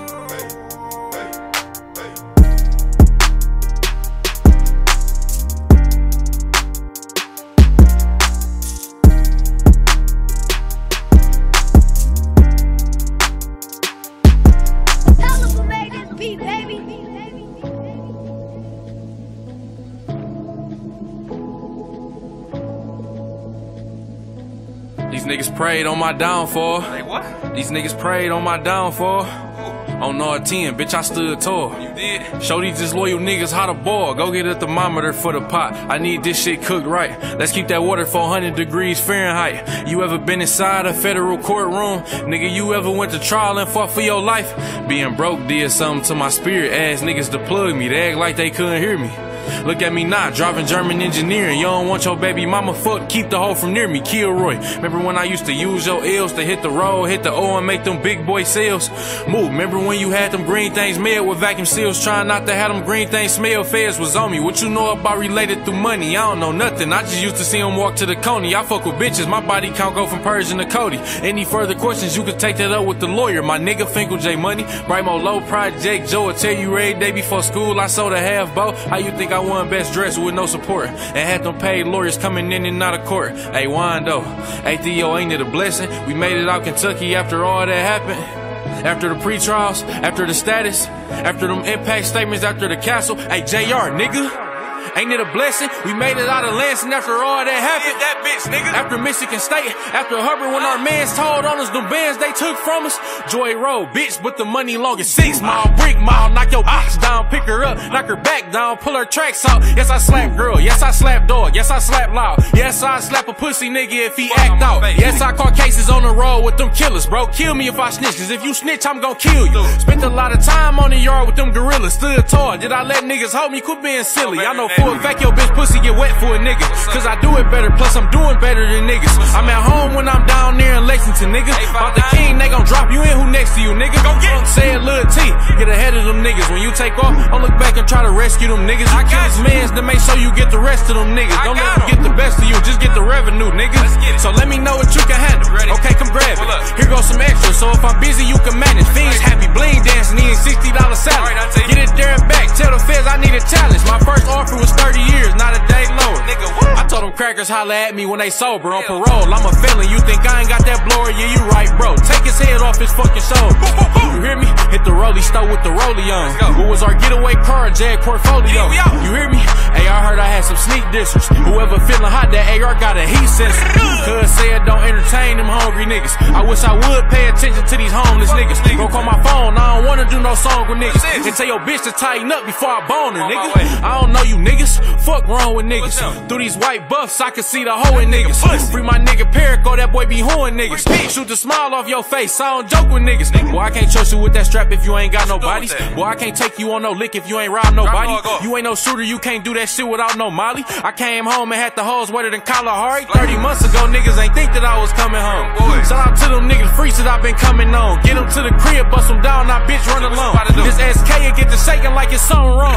These niggas prayed on my downfall. These niggas prayed on my downfall. On R10, bitch, I stood tall. You did. Show these disloyal niggas how to boil. Go get a thermometer for the pot. I need this shit cooked right. Let's keep that water 400 degrees Fahrenheit. You ever been inside a federal courtroom? Nigga, you ever went to trial and fought for your life? Being broke did something to my spirit. Ass niggas to plug me. They act like they couldn't hear me. Look at me now, driving German engineering. You don't want your baby mama fuck, keep the hoe from near me. Kilroy, remember when I used to use your L's to hit the road, hit the O and make them big boy sales? Move, remember when you had them green things made with vacuum seals, trying not to have them green things smell? Feds was on me. What you know about related through money? I don't know nothing. I just used to see them walk to the Coney. I fuck with bitches, my body count go from Persian to Cody. Any further questions, you could take that up with the lawyer. My nigga Finkel J Money, Brimo Low Project Joe will tell you every day before school I sold a half bow. How you think I won best dressed with no support and had them paid lawyers coming in and out of court? Hey Wando, hey Theo, ain't it a blessing? We made it out Kentucky after all that happened. After the pre-trials, after the status, after them impact statements, after the castle. Hey JR, nigga, ain't it a blessing? We made it out of Lansing after all that happened. That bitch, nigga. After Michigan State, after Hubbard, when our mans told on us, them bands they took from us. Joy Road, bitch, but the money long as 6 mile, brick mile. Knock your bitch down, pick her up, knock her back down, pull her tracks out. Yes, I slap girl. Yes, I slap dog. Yes, I slap loud. Yes, I slap a pussy nigga if he act out. Yes, I caught cases on the road with them killers, bro. Kill me if I snitch, cause if you snitch, I'm gon' kill you. Spent a lot of time on the yard with them gorillas, stood tall. Did I let niggas hold me? Quit being silly. I know for a fact your bitch pussy get wet for a nigga, cause I do it better, plus I'm doing better than niggas. I'm at home when I'm down there in Lexington, nigga. About the king, they gon' drop you in, who next to you, nigga? Go get say it, Lil T, get ahead of them niggas. When you take off, don't look back and try to rescue them niggas. You kill his mans to make sure you get the rest of them niggas. Don't let them get the best of you, just get the revenue, nigga. So let me know what you can handle. Okay, come grab it. Here goes some extra, so if I'm busy, you can manage. Fiends happy, bling dancing, eating $60 salad. Get it there and back, tell the feds I need a challenge. My first offer was 30 years, not a day lower. I told them crackers holla at me when they sober on parole. I'm a felon, you think I ain't got that blower? Yeah, you right, bro. Take his head off his fucking shoulder. You hear me? Hit the rollie stove with the rollie on. What was our getaway car? Jag portfolio. You hear me? Hey, I heard I had some sneak dissers. Whoever feeling hot, that AR got a heat sensor. Cuz said don't entertain them hungry niggas. I wish I would pay attention to these homeless niggas. Go call my phone, I don't wanna do no song with niggas. And tell your bitch to tighten up before I bone her, nigga. I don't know you niggas. Fuck wrong with niggas. Through these white buffs, I can see the hoe in niggas. Free my nigga Perico, that boy be hoeing niggas. Shoot the smile off your face, I don't joke with niggas. Boy, I can't trust you with that strap if you ain't got no bodies. Boy, I can't take you on no lick if you ain't robbed nobody. You ain't no shooter, you can't do that shit without no molly. I came home and had the hoes wetter than Kalahari. 30 months ago, niggas ain't think that I was coming home. Shout out to them niggas free that I've been coming on. Get them to the crib, bust them down, now bitch run alone. This SK and get to shaking like it's something wrong.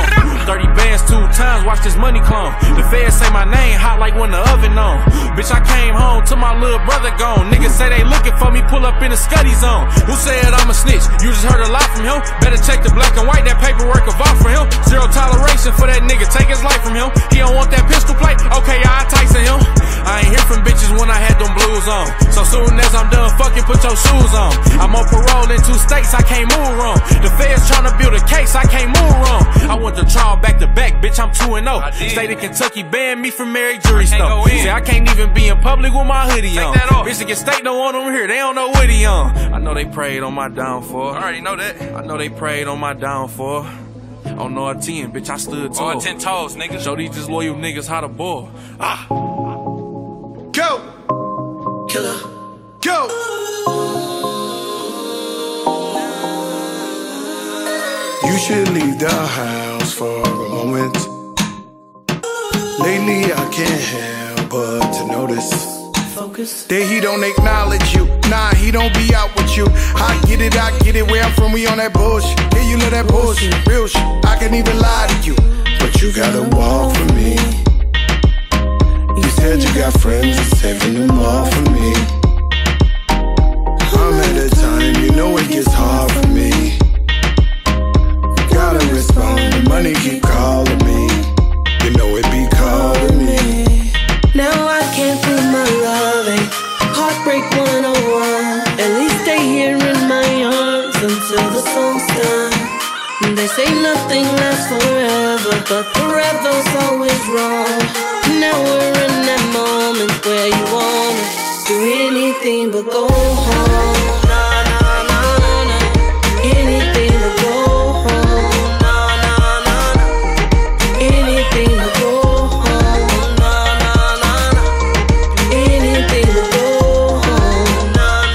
30 bands 2 times, watch this money clone. The feds say my name hot like when the oven on. Bitch, I came home to my little brother gone. Niggas say they looking for me, pull up in the Scuddy zone. Who said I'm a snitch? You just heard a lot from him. Better check the black and white, that paperwork of off for him. Zero toleration for that nigga, take his life from him. He don't want that pistol plate, okay, I Tyson him. I ain't hear from bitches when I had them blues on. So soon as I'm done fucking, put your shoes on. I'm on parole in 2 states, I can't move wrong. The feds tryna build a case, I can't move wrong. I went to trial back to back, bitch, I'm 2-0. State of Kentucky banned me from Mary Jury Store. See, I can't even be in public with my hoodie on. Michigan State don't want them here, they don't know what he on. I know they prayed on my downfall. I already know that. I know they prayed on my downfall. On no 10, bitch, I stood tall. 10 toes, nigga. Show these disloyal niggas how to ball. Ah.
Go! Killer. Go! You should leave the house for a moment. Lately I can't help but to notice focus that he don't acknowledge you. Nah, he don't be out with you. I get it, where I'm from, we on that bullshit. Yeah, you know that bullshit, real shit. I can't even lie to you, but you gotta walk for me. You said you got friends, and saving them all for me. I'm at a time, you know it gets hard for me. Gotta respond, the money keep calling me. You know it be calling me.
Now I can't prove my love, Heartbreak 101. At least stay here in my arms until the song's done. They say nothing lasts forever, but forever's always wrong. Now we're in that moment where you wanna do anything but go home. Anything but go home. Anything but go home. Anything but go home.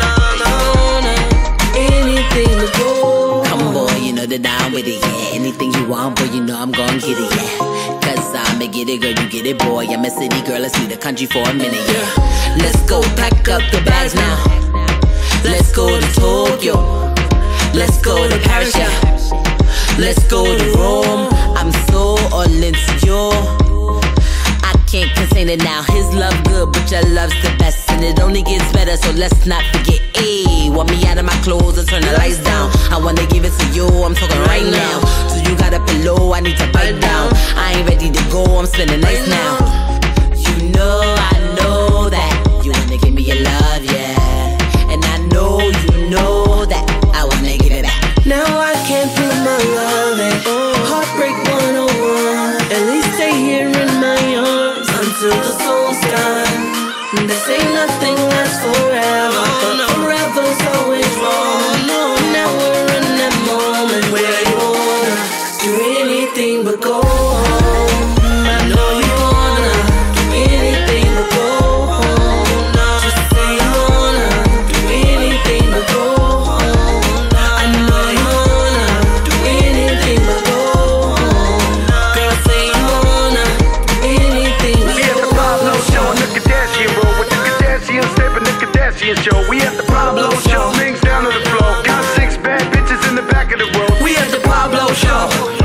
Anything but go home.
Come boy, you know that I'm with it, yeah. Anything you want, boy, you know I'm gon' get it, yeah. Cause I'ma get it, girl, you get it, boy. I'm a city girl, let's leave the country for a minute, yeah. Let's go pack up the bags now. Let's go to Tokyo. Let's go to Paris, yeah. Let's go to Rome. I'm so all insecure. I can't contain it now. His love good, but your love's the best, and it only gets better, so let's not forget. Ayy, want me out of my clothes and turn the lights down. I wanna give it to you, I'm talking right now. So you got a pillow, I need to bite down. I ain't ready to go, I'm spending nights now. You know, I know that you wanna give me your love, yeah. And I know you know that I wanna give it back.
Now I can't prove my love, Heartbreak 101. At least stay here in my arms until the song's done. They say nothing lasts forever, but forever's always wrong. Now we're in that moment where you wanna do anything but go home. I know you wanna do anything but go home. Just say you wanna do anything but go home. I know you wanna do anything but go home. Girl, say you wanna do anything but go home.
We at the Pablo show, the Kardashian roll with the Kardashian step and the Kardashian show. We at the Pablo show, things down to the floor. Got 6 bad bitches in the back of the road.
We at the Pablo show.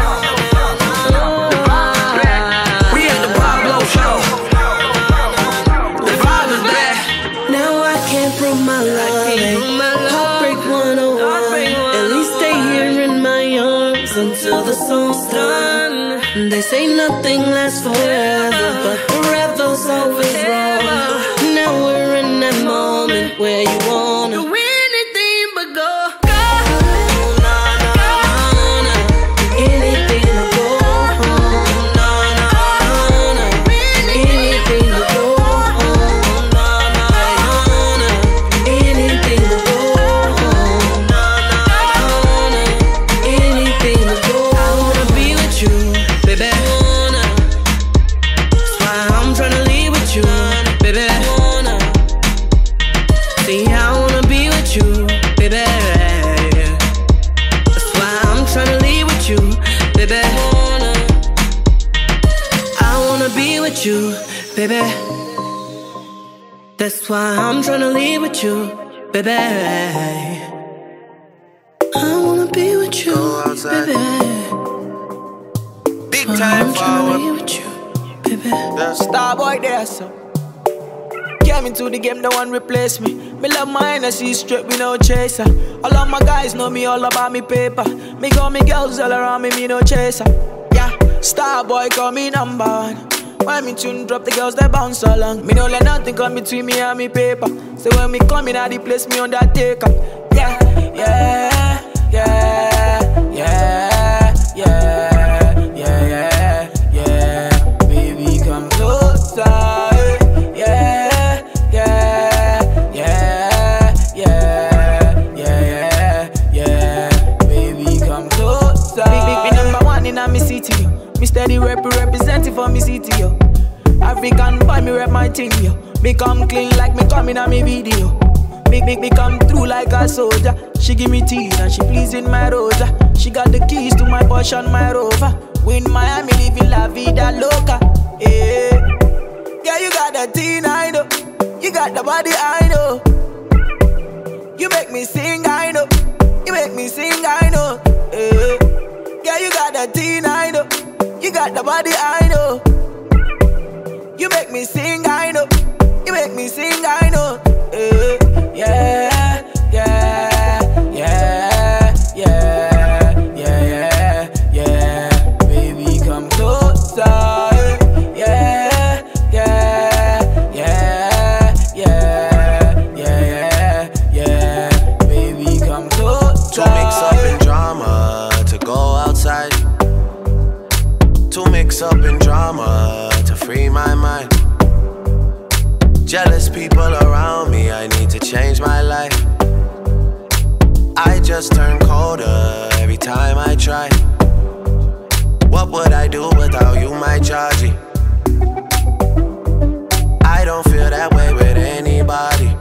We at the Pablo show. The vibe is back. Now I can't prove my love. Heartbreak 101. At least stay here in my arms until the song's done. They say nothing lasts forever, but forever's always wrong. Now we're in that moment where you wanna do anything but go. Anything but go home. Anything but go home. Anything but go home. Anything but go home. I wanna be with you, baby. That's why I'm tryna leave with you, baby. See, I wanna be with you, baby. That's why I'm tryna leave with you, baby. I wanna be with you, baby. That's why I'm tryna leave with you, baby. I wanna be with you, baby.
Big
time forward. Starboy there, so. Came into the game, no one replace me. Me love my Hennessy straight, we no chaser. All of my guys know me all about me paper. Me got me girls all around me, me no chaser. Yeah, Starboy call me number one. When me tune drop, the girls they bounce along. Me no let nothing come between me and me paper. So when me come in, I the place me undertaker. Yeah, yeah, yeah, yeah, yeah, yeah, yeah, yeah. Baby, come closer. Yeah, yeah, yeah, yeah, yeah, yeah. Baby, come closer. Big number one in my city. Me steady representing for me city, yo. African boy, me rep my thing, yo. Me come clean like me coming on me video. Me come through like a soldier. She give me tea and she pleasing my rosa. She got the keys to my Porsche and my Rover. We in Miami living la vida loca. Yeah, yeah, you got the teen, I know. You got the body, I know. You make me sing, I know. You make me sing, I know. Yeah, yeah, you got the teen, I know. You got the body, I know. You make me sing, I know. You make me sing, I know. Yeah, yeah, yeah, yeah, yeah, yeah. Baby, come closer. Yeah, yeah, yeah, yeah, yeah, yeah. Baby, come closer.
To mix up in drama, to go outside. To mix up in drama, to free my mind. Jealous people around me, I need to change my life. I just turn colder every time I try. What would I do without you, my Georgie? I don't feel that way with anybody.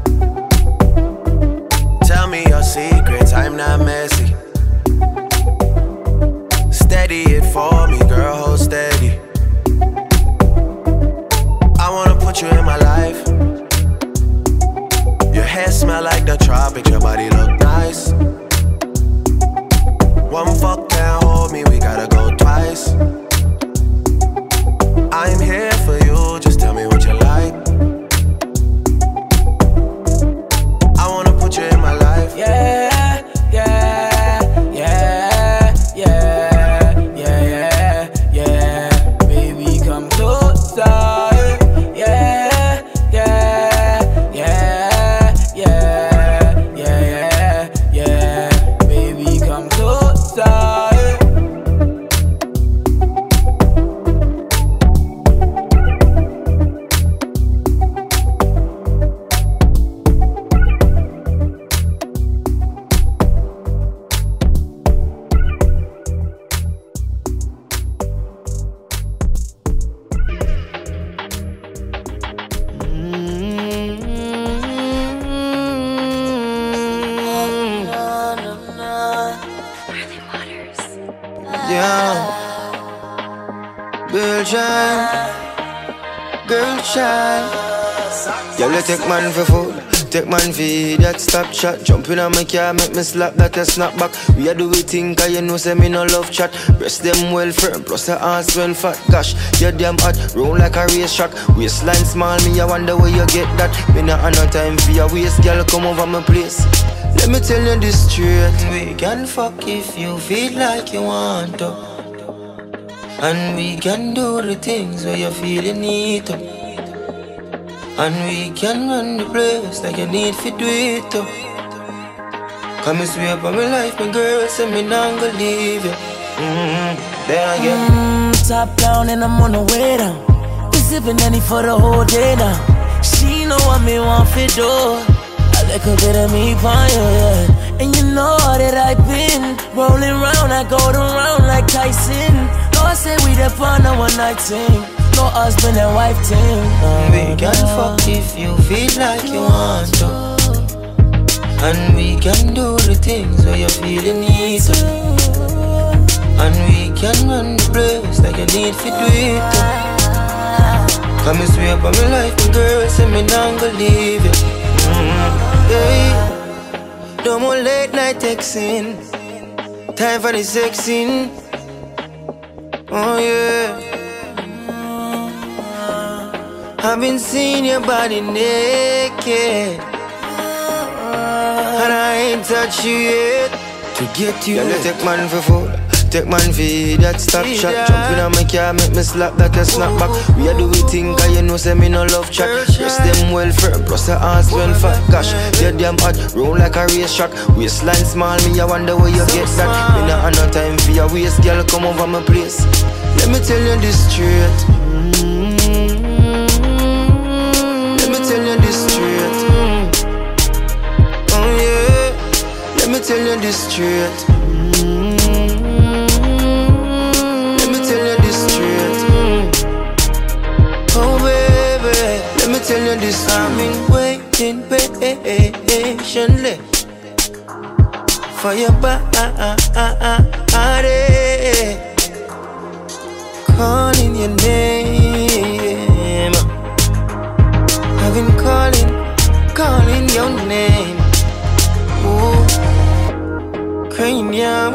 Tell me your secrets, I'm not messy. Steady it for me, girl, hold steady. I wanna put you in my life. Your hair smell like the tropics, your body look nice. One fuck can't hold me, we gotta go twice. I'm here for you, just tell me what you like. I wanna put you in my life.
Yeah, yeah, yeah, yeah, yeah, yeah. Baby, come closer.
Girl, you take man for food, take man for that stop chat. Jumping on my car, make me slap that a snap back. We a do we think, cause you know say me no love chat. Breast them well firm, plus the ass well fat. Gosh, you damn hot, roll like a race track. Waistline small, me I wonder where you get that. Me not have no time for your waist, girl, come over my place. Let me tell you this straight. We can fuck if you feel like you want to. And we can do the things where you feel you need to. And we can run the place like you need to do it too. Come and swear up on my life, my girl, say me not gonna leave you. Then again.
Top down and I'm on the way down. We sipping any for the whole day now. She know what me want for do. I like a bit of me for you, yeah. And you know that I've been rolling round, I go around like Tyson. No, I say we the fun of one night thing. No husband and wife team.
We can fuck if you feel like you want to. And we can do the things where you feel you need to. And we can run the place like you need to do it too. Come and swear up on my life, my girl, say me not gonna leave you. Hey, no more late night texting. Time for the sexing. Oh yeah. I've been seeing your body naked, and I ain't touched you yet. To get you, you take man for food. Take man feed that stop shot. Jump in on my car, make me slap that a snap back. We a do we think, cause you know say me no love chat. Dress them well firm, plus the ass well fat. Gosh, they're damn hot, roll like a race track. Waistline small, me I wonder where you get that. Me not have no time for your waist, girl, come over my place. Let me tell you this straight. Let me tell you this straight. Oh yeah. Let me tell you this straight. Tell you this, I've been waiting patiently for your body, calling your name. I've been calling your name. Ooh, cranium.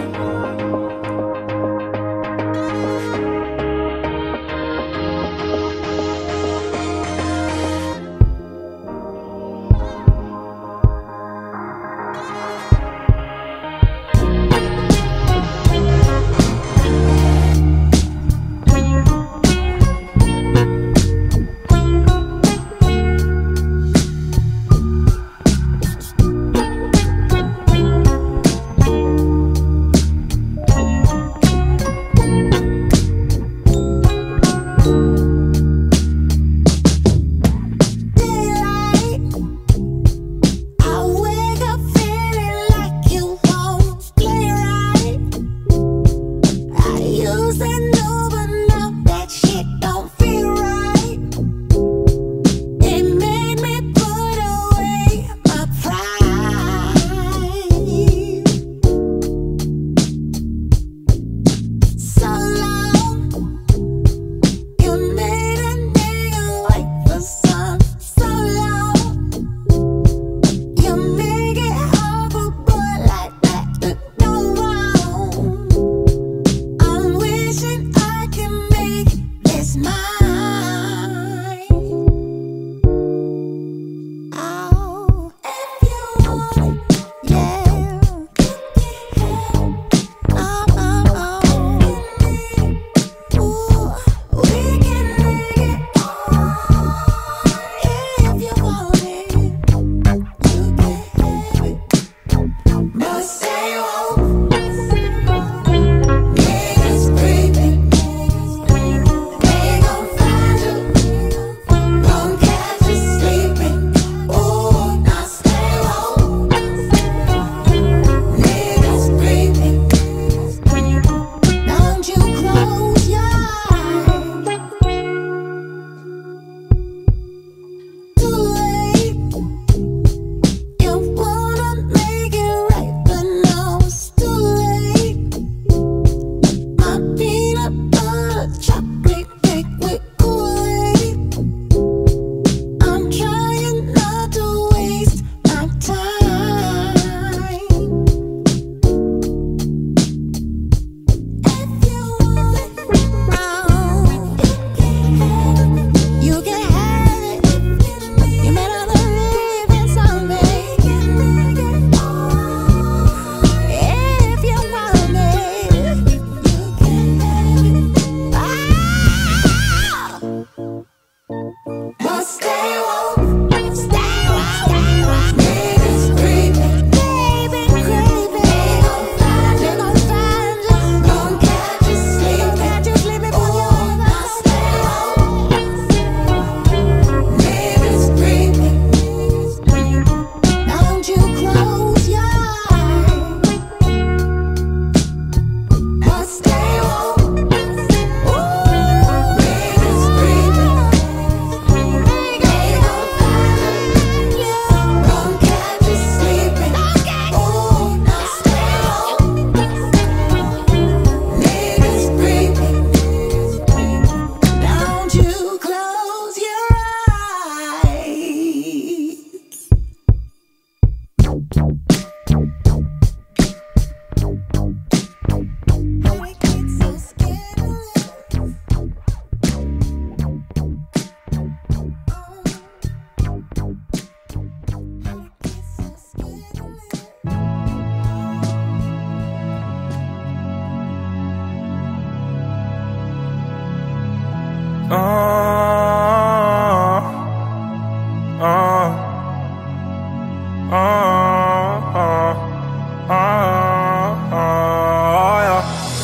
Yeah.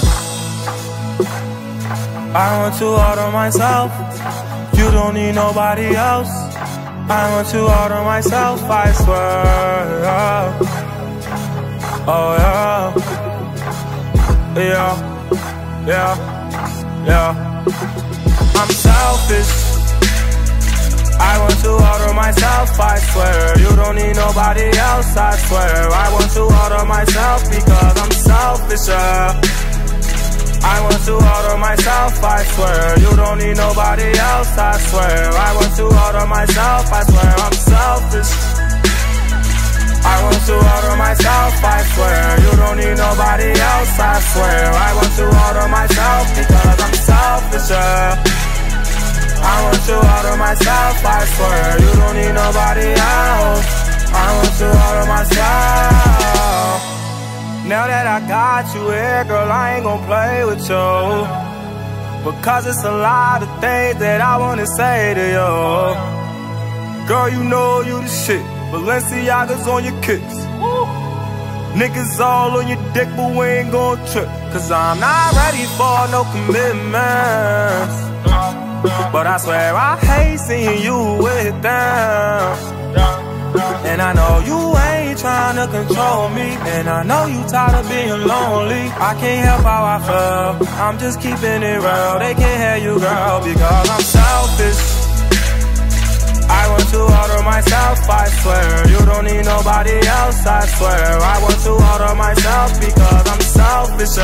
I want to order myself. You don't need nobody else. I want to order myself, I swear. Oh yeah. Yeah. I'm selfish. I want to order myself, I swear. You don't need nobody else, I swear. I want to order myself because I'm selfish, I want to order myself, I swear. You don't need nobody else, I swear. I want to order myself, I swear. I'm selfish. I want to order myself, I swear. You don't need nobody else, I swear. I want to order myself because I'm selfish, I want to order myself, I swear. You don't need nobody else. I want to order myself. Now that I got you here, girl, I ain't gon' play with you, because it's a lot of things that I wanna say to you. Girl, you know you the shit. Balenciaga's on your kicks. Niggas all on your dick, but we ain't gon' trip, cause I'm not ready for no commitments. But I swear I hate seeing you with them. And I know you ain't trying to control me, and I know you tired of being lonely. I can't help how I feel, I'm just keeping it real. They can't hear you, girl, because I'm selfish. I want to order myself, I swear. You don't need nobody else, I swear. I want to order myself because I'm selfish,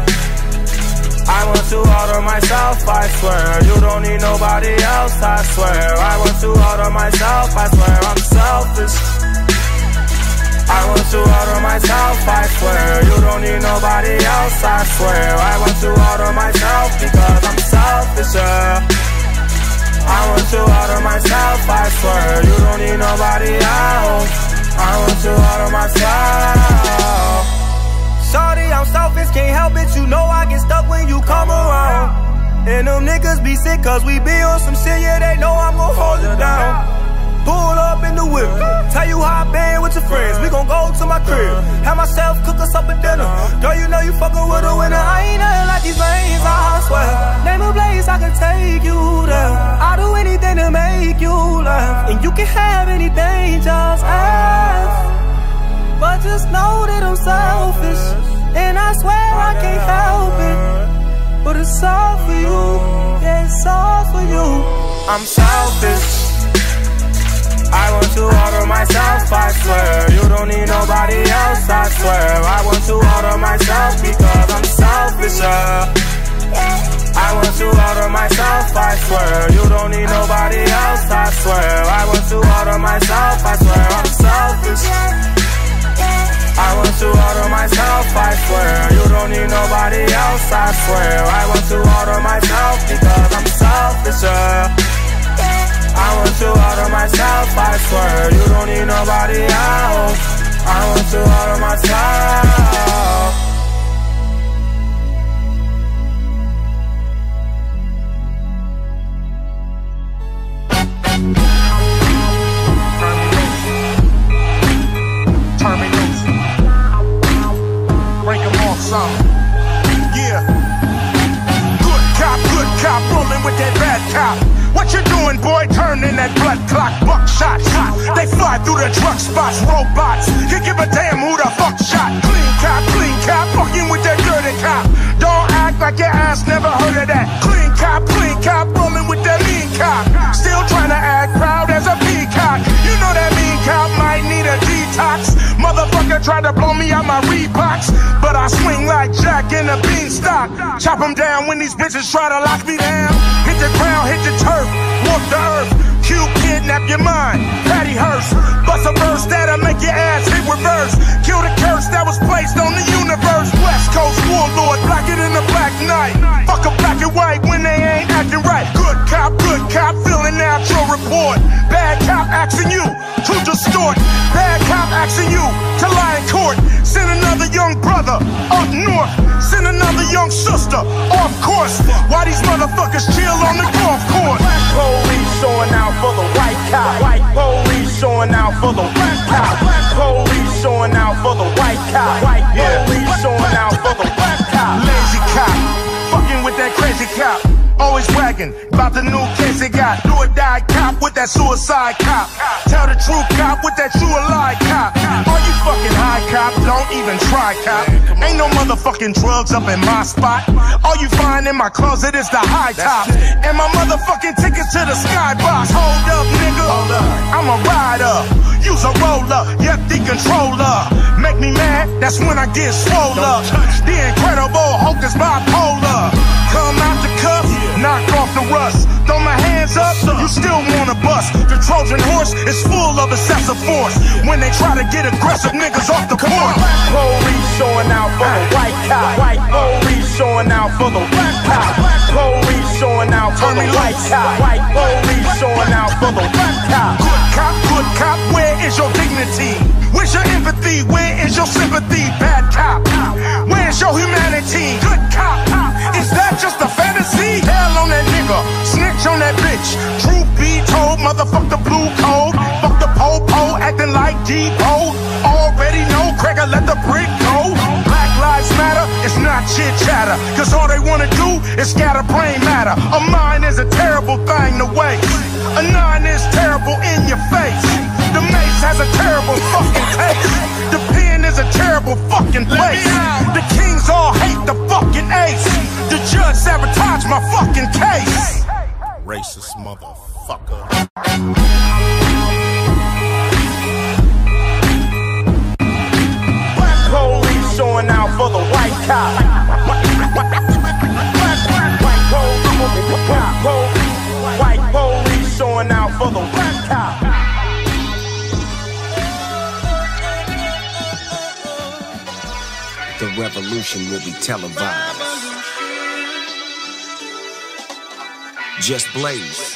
I want to order myself, I swear. You don't need nobody else, I swear. I want to order myself, I swear. I'm selfish. I want to order myself, I swear. You don't need nobody else, I swear. I want to order myself because I'm selfish, I want to order myself, I swear. You don't need nobody else. I want to order myself. Shorty, I'm selfish, can't help it. You know I get stuck when you come around. And them niggas be sick cause we be on some shit. Yeah, they know I'm gon' hold it down. Pull up in the whip, tell you how I been with your friends. We gon' go to my crib, have myself cook us up a dinner. Girl, you know you fuckin' with a winner. I ain't nothing like these veins, I swear. Name a place I can take you there. I'll do anything to make you laugh. And you can have anything, just ask. But just know that I'm selfish, and I swear I can't help it. But it's all for you, yeah, it's all for you. I'm selfish. I want to order myself, I swear. You don't need nobody else, I swear. I want to order myself because I'm selfish, I want to order myself, I swear. You don't need nobody else, I swear. I want to order myself, I swear. I'm selfish. I want to order myself, I swear. You don't need nobody else, I swear. I want to order myself because I'm selfish, I want to order myself, I swear. You don't need nobody else. I want to order myself.
Turn me loose. Break them off some. Yeah. Good cop, rolling with that bad cop. What you doing, boy? Turning that blood clock, buckshot. They fly through the truck spots, robots. You give a damn who the fuck shot. Clean cop, fucking with that dirty cop. Don't act like your ass never heard of that. Clean cop, rolling with that mean cop. Still trying to act proud as a peacock. You know that mean cop might need a detox. Motherfucker tried to blow me out my Reeboks, but I swing like Jack in a beanstalk. Chop them down when these bitches try to lock me down. Hit the ground, hit the turf, walk the earth. Q kidnap your mind, Patty Hearst. Bust a verse that'll make your ass hit reverse. Kill the curse that was placed on the universe. West Coast warlord, blacker than a black night. Fuck a black and white when they ain't acting right. Good cop, filling out your report. Bad cop asking you to distort. Bad cop asking you to lie in court. Send another young brother up north. Send another young sister off course. Why these motherfuckers chill on the golf course? bragging about the new case they got. Do or die cop with that suicide cop. Tell the true cop with that true or lie cop. All you fucking high cop, don't even try cop. Ain't no motherfucking drugs up in my spot. All you find in my closet is the high top. And my motherfucking tickets to the skybox. Hold up, nigga. I'm a rider. Use a roller. Yep, the controller. Make me mad, that's when I get swole up. The incredible Hulk is bipolar. Come out the cuff, knock off the rust. Throw my hands up, you still wanna bust. The Trojan horse is full of excessive force. When they try to get aggressive niggas off the porch.
Police showing out for the white cop. White police showing out for the black cop. Police showing out for the white cop. White police showing out for the black cop.
Good cop, where is your dignity? Where's your empathy? Where is your sympathy? Bad cop, where's your humanity? Good cop, is that just a fantasy? Hell on that nigga, snitch on that bitch. Truth be told, motherfuck the blue code. Fuck the po-po, acting like G-Po. Already know, Craig'll let the brick go. Black lives matter, it's not chit chatter. Cause all they wanna do is scatter brain matter. A mind is a terrible thing to waste. A 9 is terrible in your face. The mace has a terrible fucking taste. The pen is a terrible fucking place. The kings all hate the fucking ace. The judge sabotaged my fucking case.
Racist motherfucker.
Police showing out for the white cop. White police showing out for the black cop.
The revolution will be televised. Just blaze.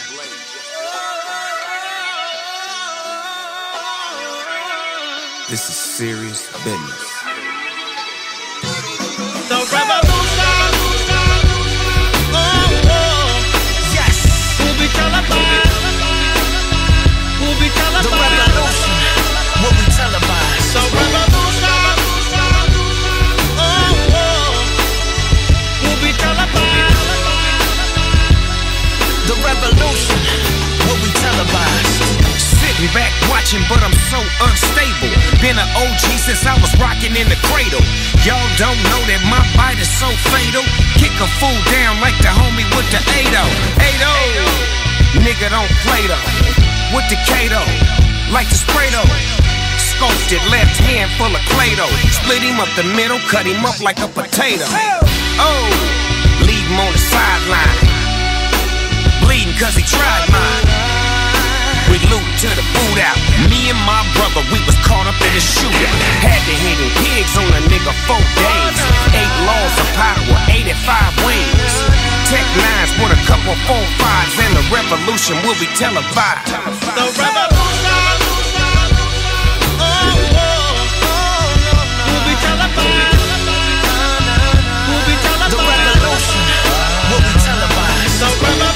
This is serious business.
The revolution, yes, will be televised. Will be televised.
The revolution will be televised.
The revolution, will be televised.
The revolution will be televised. Sitting back watching, but I'm so unstable. Been an OG since I was rocking in the cradle. Y'all don't know that my bite is so fatal. Kick a fool down like the homie with the 8-0. 8-0. Nigga don't play though. With the Kato, like the Spray-Doh. Scoped it, left hand full of Play-Doh. Split him up the middle, cut him up like a potato. Oh, leave him on the sideline. Bleeding cause he tried mine. We loot to the boot out. Me and my brother, we was caught up in a shootout. Had to hit him pigs on a nigga 4 days. 8 laws of power, 85 wings. Tech 9s with a couple 4-5s, and the revolution will be televised.
The revolution, will be televised. Will be televised.
The revolution will be televised.
The revolution.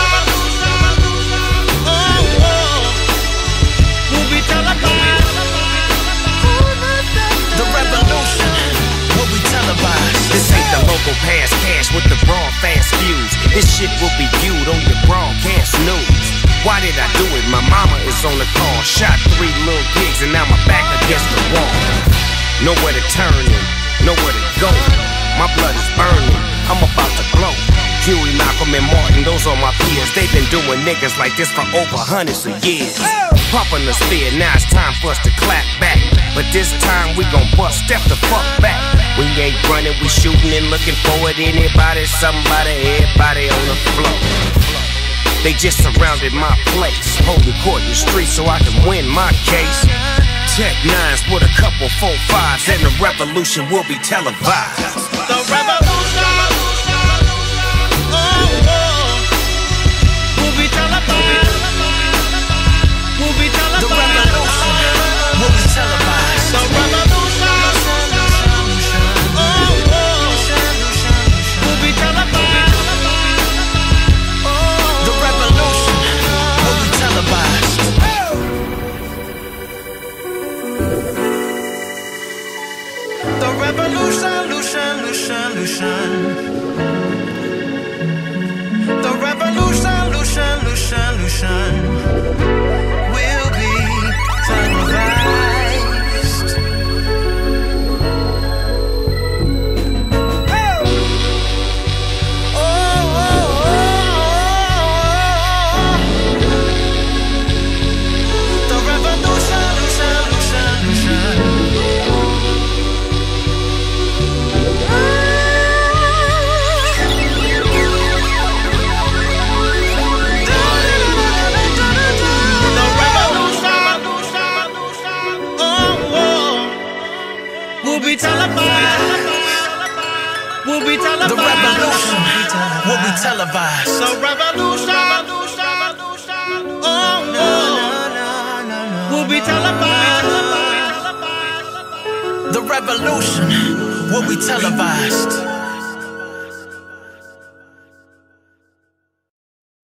The revolution will be televised. This ain't the local pass cash with the broad fast views. This shit will be viewed on your broadcast news. Why did I do it? My mama is on the call. Shot 3 little pigs and now my back against the wall. Nowhere to turn and nowhere to go. My blood is burning, I'm about to blow. Huey, Malcolm, and Martin, those are my peers. They've been doing niggas like this for over hundreds of years. Pumping the spear, now it's time for us to clap back. But this time we gon' bust, step the fuck back. We ain't running, we shooting and looking forward. Anybody, somebody, everybody on the floor. They just surrounded my place, holding court in the street so I can win my case. Tech 9s with a couple 4-5s, and the revolution will be televised.
The revolution, will be televised. Will be televised.
The revolution will be televised.
The revolution, will be televised.
The revolution will be televised.
The revolution,
televised.
So revolution, oh no, will be televised.
The revolution will be televised.